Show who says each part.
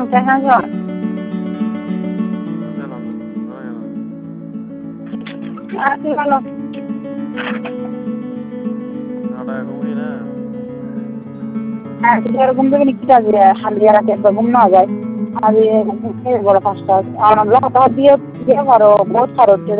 Speaker 1: Sehat nggak? Asli kalau ঘুম থেকে নিতে হবে হালিয়া রাতে ঘুম না যায় আর বড় পাঁচটা আর আমরা দিয়ে দিয়ে পারো বহুত খরচ